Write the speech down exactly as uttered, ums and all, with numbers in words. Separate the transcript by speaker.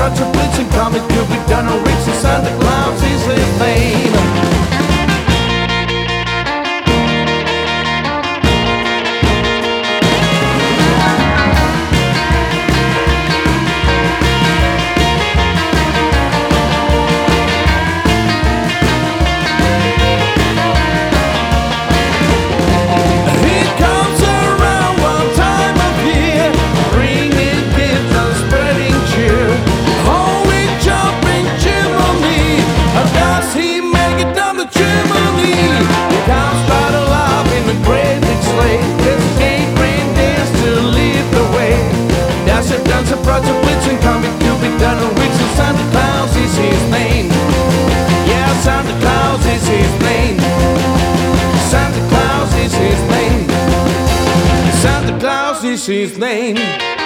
Speaker 1: Santa blitzen coming to be done on Rich and Santa Claus is his name. Roger Blitzen coming to be done on Rich and Santa Claus is his name. Yeah, Santa Claus is his name. Santa Claus is his name. Santa Claus is his name.